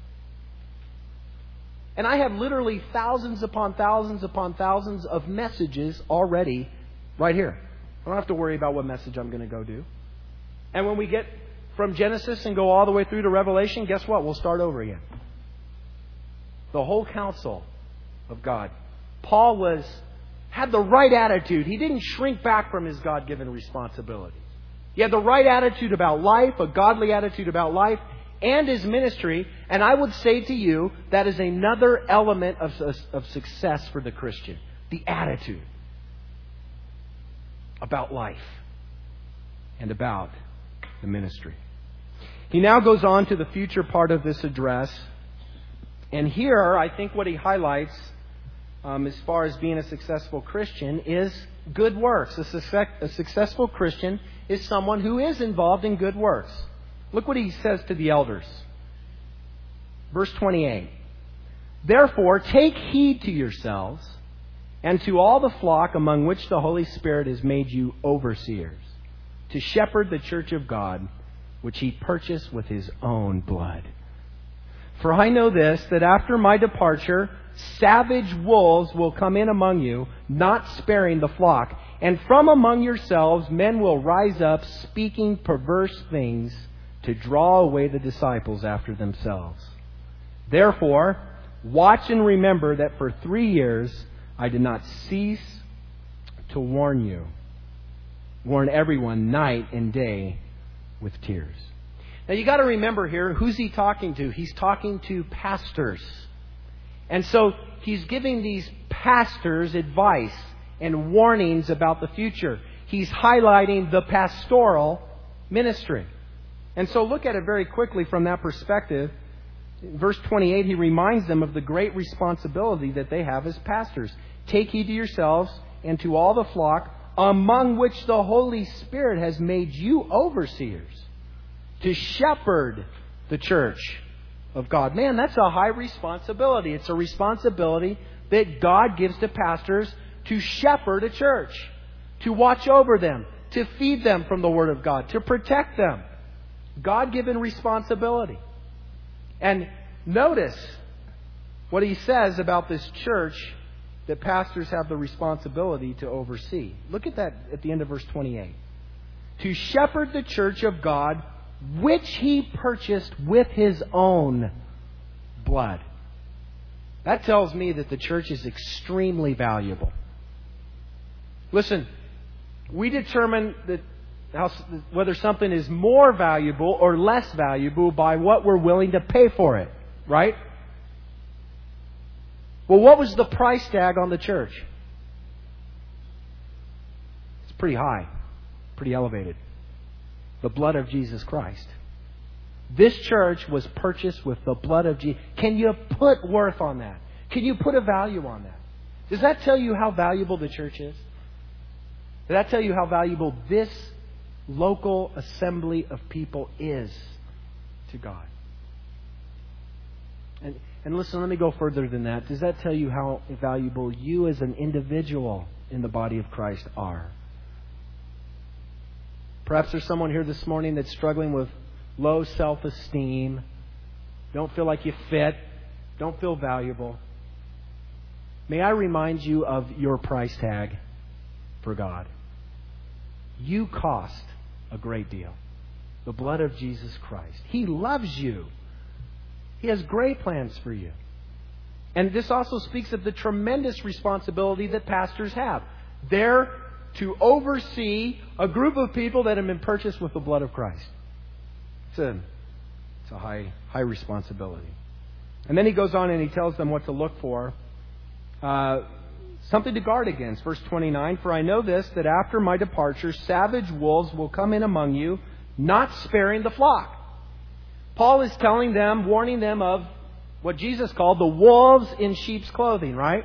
And I have literally thousands upon thousands upon thousands of messages already right here. I don't have to worry about what message I'm going to go do. And when we get from Genesis and go all the way through to Revelation, guess what? We'll start over again. The whole counsel of God. Paul was had the right attitude. He didn't shrink back from his God-given responsibilities. He had the right attitude about life, a godly attitude about life, and his ministry. And I would say to you, that is another element of, of success for the Christian. The attitude about life and about the ministry. He now goes on to the future part of this address. And here, I think what he highlights um, as far as being a successful Christian is good works. A, success, a successful Christian is someone who is involved in good works. Look what he says to the elders. Verse twenty-eight. Therefore, take heed to yourselves and to all the flock among which the Holy Spirit has made you overseers, to shepherd the church of God, which He purchased with His own blood. For I know this, that after my departure, savage wolves will come in among you, not sparing the flock. And from among yourselves men will rise up, speaking perverse things, to draw away the disciples after themselves. Therefore, watch and remember that for three years I did not cease to warn you, warn everyone night and day with tears. Now you got to remember here, who's he talking to? He's talking to pastors. And so he's giving these pastors advice and warnings about the future. He's highlighting the pastoral ministry. And so look at it very quickly from that perspective. In verse twenty-eight, he reminds them of the great responsibility that they have as pastors. Take heed to yourselves and to all the flock among which the Holy Spirit has made you overseers, to shepherd the church of God. Man, that's a high responsibility. It's a responsibility that God gives to pastors to shepherd a church, to watch over them, to feed them from the Word of God, to protect them. God-given responsibility. And notice what he says about this church that pastors have the responsibility to oversee. Look at that at the end of verse twenty-eight. To shepherd the church of God, which He purchased with His own blood. That tells me that the church is extremely valuable. Listen, we determine that how, whether something is more valuable or less valuable by what we're willing to pay for it, right? Well, what was the price tag on the church? It's pretty high, pretty elevated. The blood of Jesus Christ. This church was purchased with the blood of Jesus. Can you put worth on that? Can you put a value on that? Does that tell you how valuable the church is? Does that tell you how valuable this local assembly of people is to God? And, and listen, let me go further than that. Does that tell you how valuable you as an individual in the body of Christ are? Perhaps there's someone here this morning that's struggling with low self-esteem, don't feel like you fit, don't feel valuable. May I remind you of your price tag for God. You cost a great deal. The blood of Jesus Christ. He loves you. He has great plans for you. And this also speaks of the tremendous responsibility that pastors have. They're to oversee a group of people that have been purchased with the blood of Christ. It's a, it's a high, high responsibility. And then he goes on and he tells them what to look for. Uh, something to guard against. Verse twenty-nine, "For I know this, that after my departure, savage wolves will come in among you, not sparing the flock." Paul is telling them, warning them of what Jesus called the wolves in sheep's clothing, right?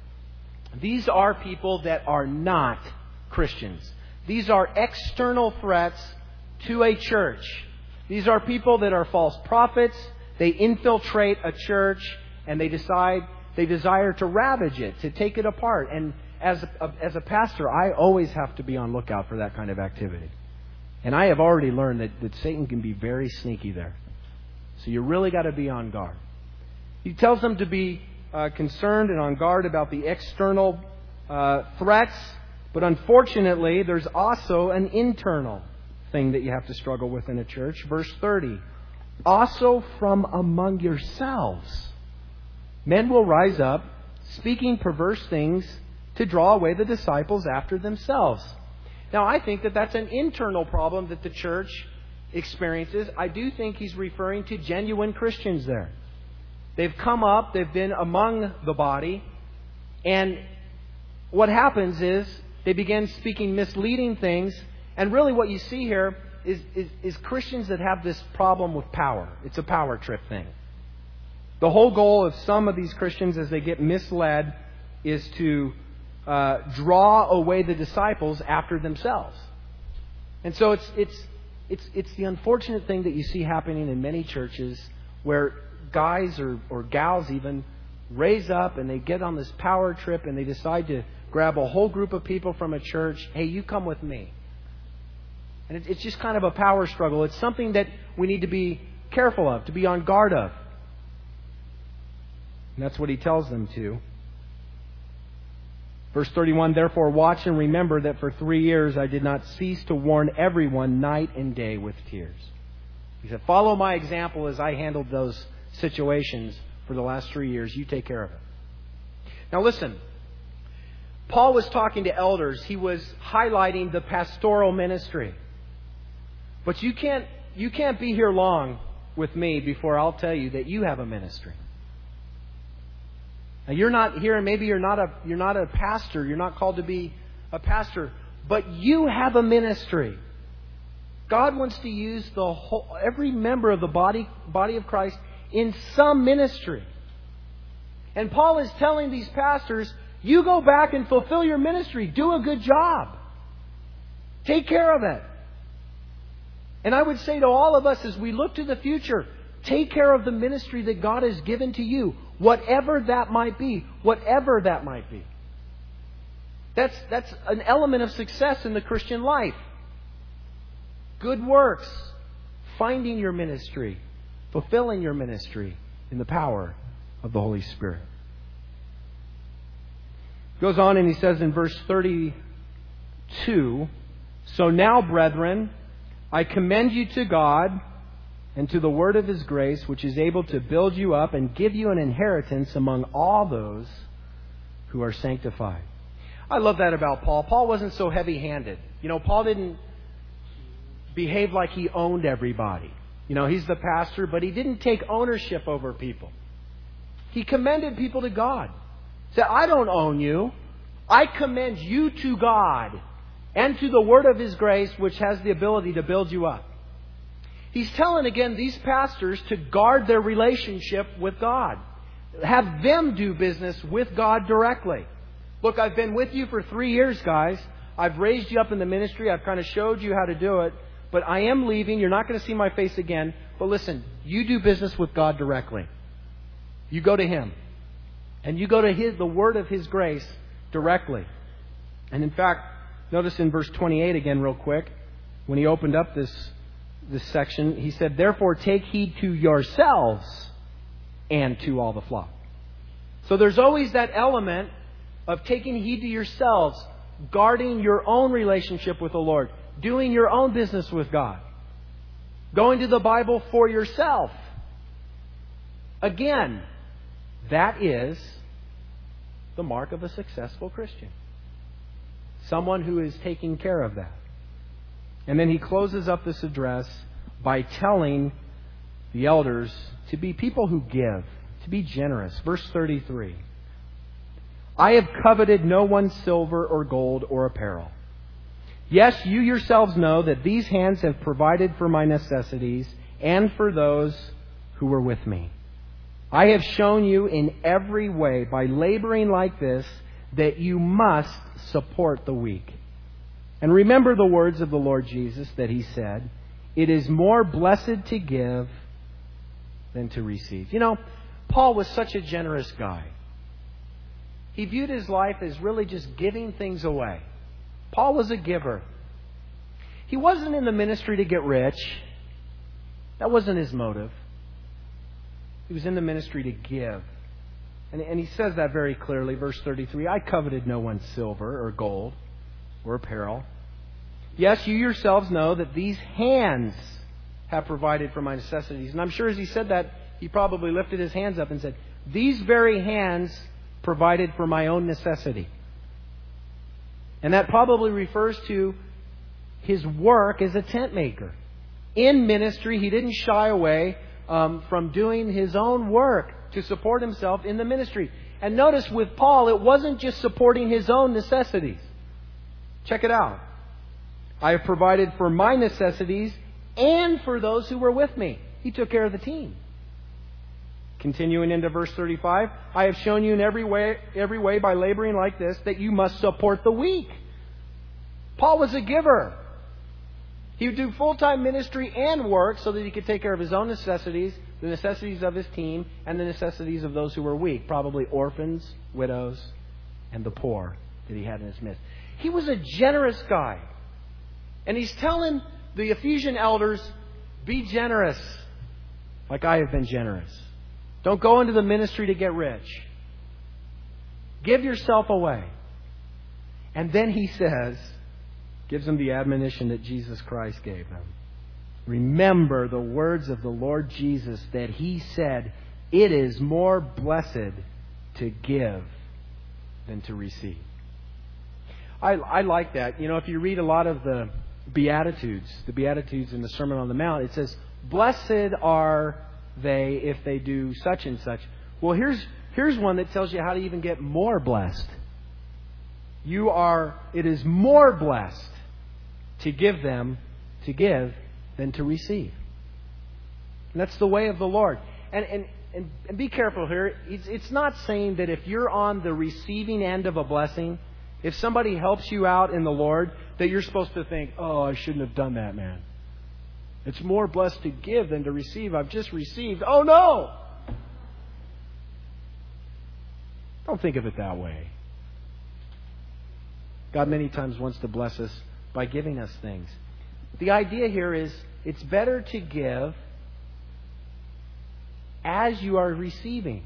These are people that are not Christians. These are external threats to a church. These are people that are false prophets. They infiltrate a church and they decide, they desire to ravage it, to take it apart. And as a, as a pastor, I always have to be on lookout for that kind of activity. And I have already learned that, that Satan can be very sneaky there. So you really got to be on guard. He tells them to be uh, concerned and on guard about the external uh, threats. But unfortunately, there's also an internal thing that you have to struggle with in a church. Verse thirty. "Also from among yourselves, men will rise up, speaking perverse things to draw away the disciples after themselves." Now, I think that that's an internal problem that the church experiences. I do think he's referring to genuine Christians there. They've come up, they've been among the body, and what happens is they begin speaking misleading things, and really what you see here is, is, is Christians that have this problem with power. It's a power trip thing. The whole goal of some of these Christians as they get misled is to uh, draw away the disciples after themselves. And so it's it's it's it's the unfortunate thing that you see happening in many churches where guys or, or gals even raise up and they get on this power trip and they decide to grab a whole group of people from a church. Hey, you come with me. And it, it's just kind of a power struggle. It's something that we need to be careful of, to be on guard of. And that's what he tells them to. Verse thirty-one, "Therefore watch and remember that for three years I did not cease to warn everyone night and day with tears." He said, follow my example as I handled those situations for the last three years. You take care of it. Now listen, Paul was talking to elders. He was highlighting the pastoral ministry. But you can't, you can't be here long with me before I'll tell you that you have a ministry. Now you're not here, and maybe you're not a you're not a pastor. You're not called to be a pastor, but you have a ministry. God wants to use the whole, every member of the body body of Christ in some ministry. And Paul is telling these pastors, you go back and fulfill your ministry. Do a good job. Take care of it. And I would say to all of us as we look to the future, take care of the ministry that God has given to you. Whatever that might be. Whatever that might be. That's, that's an element of success in the Christian life. Good works. Finding your ministry. Fulfilling your ministry in the power of the Holy Spirit. Goes on and he says in verse thirty-two, "So now, brethren, I commend you to God and to the word of His grace, which is able to build you up and give you an inheritance among all those who are sanctified." I love that about Paul. Paul wasn't so heavy-handed. You know, Paul didn't behave like he owned everybody. You know, he's the pastor, but he didn't take ownership over people. He commended people to God. He said, I don't own you. I commend you to God and to the word of His grace, which has the ability to build you up. He's telling, again, these pastors to guard their relationship with God. Have them do business with God directly. Look, I've been with you for three years, guys. I've raised you up in the ministry. I've kind of showed you how to do it. But I am leaving. You're not going to see my face again. But listen, you do business with God directly. You go to Him. And you go to His, the word of His grace directly. And in fact, notice in verse twenty-eight again real quick. when he opened up this, this section, he said, "Therefore take heed to yourselves and to all the flock." So there's always that element of taking heed to yourselves, guarding your own relationship with the Lord, doing your own business with God, going to the Bible for yourself. Again, that is the mark of a successful Christian. Someone who is taking care of that. And then he closes up this address by telling the elders to be people who give, to be generous. Verse thirty-three. "I have coveted no one's silver or gold or apparel. Yes, you yourselves know that these hands have provided for my necessities and for those who were with me. I have shown you in every way by laboring like this that you must support the weak. And remember the words of the Lord Jesus that He said, 'It is more blessed to give than to receive.'" You know, Paul was such a generous guy. He viewed his life as really just giving things away. Paul was a giver. He wasn't in the ministry to get rich. That wasn't his motive. He was in the ministry to give. And, and he says that very clearly, verse thirty-three, "I coveted no one's silver or gold or apparel. Yes, you yourselves know that these hands have provided for my necessities." And I'm sure as he said that, he probably lifted his hands up and said, "These very hands provided for my own necessity." And that probably refers to his work as a tent maker. In ministry, he didn't shy away um, from doing his own work to support himself in the ministry. And notice with Paul, it wasn't just supporting his own necessities. Check it out. "I have provided for my necessities and for those who were with me." He took care of the team. Continuing into verse thirty-five, "I have shown you in every way, every way by laboring like this that you must support the weak." Paul was a giver. He would do full-time ministry and work so that he could take care of his own necessities, the necessities of his team, and the necessities of those who were weak, probably orphans, widows, and the poor that he had in his midst. He was a generous guy. And he's telling the Ephesian elders, be generous like I have been generous. Don't go into the ministry to get rich. Give yourself away. And then he says, gives them the admonition that Jesus Christ gave them. Remember the words of the Lord Jesus that He said, "It is more blessed to give than to receive." I, I like that. You know, if you read a lot of the Beatitudes, the Beatitudes in the Sermon on the Mount, it says, "Blessed are they if they do such and such." Well, here's here's one that tells you how to even get more blessed. You are, it is more blessed to give them, to give, than to receive. And that's the way of the Lord. And and, and, and be careful here. It's, it's not saying that if you're on the receiving end of a blessing, if somebody helps you out in the Lord, that you're supposed to think, "Oh, I shouldn't have done that, man. It's more blessed to give than to receive. I've just received. Oh, no!" Don't think of it that way. God many times wants to bless us by giving us things. The idea here is it's better to give as you are receiving.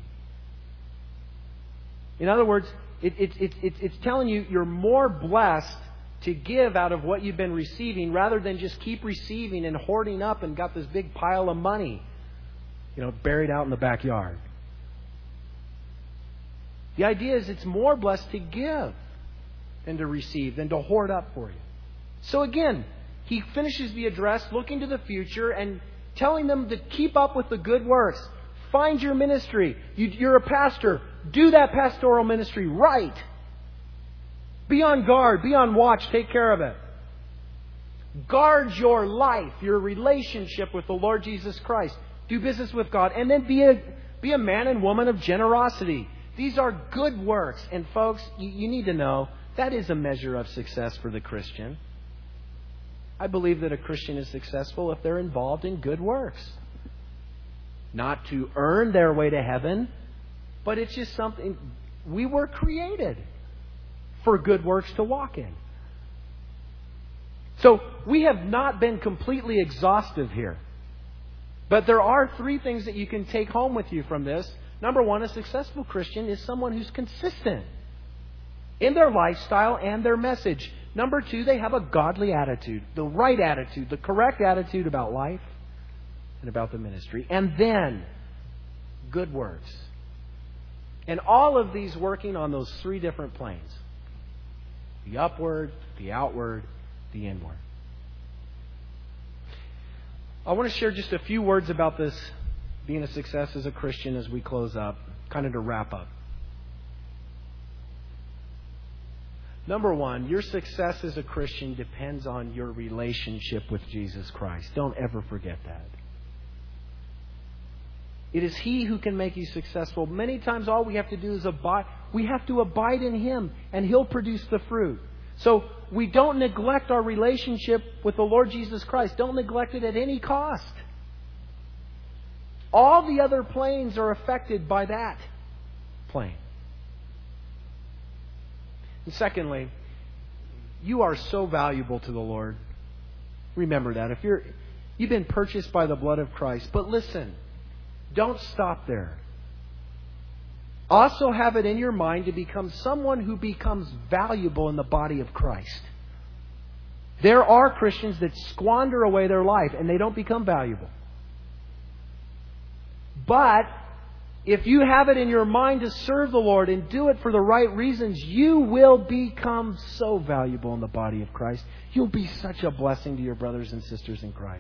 In other words, it, it, it, it, it's telling you you're more blessed to give out of what you've been receiving rather than just keep receiving and hoarding up and got this big pile of money, you know, buried out in the backyard. The idea is it's more blessed to give than to receive, than to hoard up for you. So again, he finishes the address looking to the future and telling them to keep up with the good works. Find your ministry. You, you're a pastor. Do that pastoral ministry right. Be on guard. Be on watch. Take care of it. Guard your life, your relationship with the Lord Jesus Christ. Do business with God. And then be a, be a man and woman of generosity. These are good works. And folks, you, you need to know that is a measure of success for the Christian. I believe that a Christian is successful if they're involved in good works. Not to earn their way to heaven, but it's just something. We were created for good works to walk in. So we have not been completely exhaustive here. But there are three things that you can take home with you from this. Number one, a successful Christian is someone who's consistent in their lifestyle and their message. Number two, they have a godly attitude, the right attitude, the correct attitude about life and about the ministry. And then, good words. And all of these working on those three different planes. The upward, the outward, the inward. I want to share just a few words about this being a success as a Christian as we close up, kind of to wrap up. Number one, your success as a Christian depends on your relationship with Jesus Christ. Don't ever forget that. It is He who can make you successful. Many times all we have to do is abide. We have to abide in Him, and He'll produce the fruit. So we don't neglect our relationship with the Lord Jesus Christ. Don't neglect it at any cost. All the other planes are affected by that plane. And secondly, you are so valuable to the Lord. Remember that. If you're, you've been purchased by the blood of Christ. But listen, don't stop there. Also have it in your mind to become someone who becomes valuable in the body of Christ. There are Christians that squander away their life and they don't become valuable. But if you have it in your mind to serve the Lord and do it for the right reasons, you will become so valuable in the body of Christ. You'll be such a blessing to your brothers and sisters in Christ.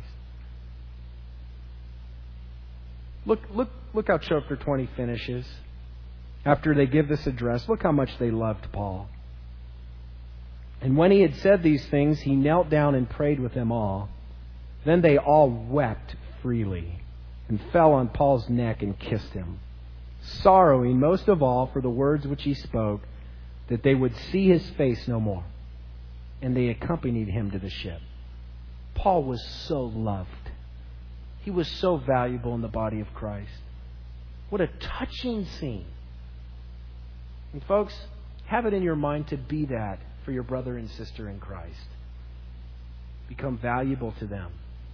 Look, look, look how chapter twenty finishes. After they give this address, look how much they loved Paul. And when he had said these things, he knelt down and prayed with them all. Then they all wept freely and fell on Paul's neck and kissed him, sorrowing most of all for the words which he spoke, that they would see his face no more. And they accompanied him to the ship. Paul was so loved. He was so valuable in the body of Christ. What a touching scene. And folks, have it in your mind to be that for your brother and sister in Christ. Become valuable to them.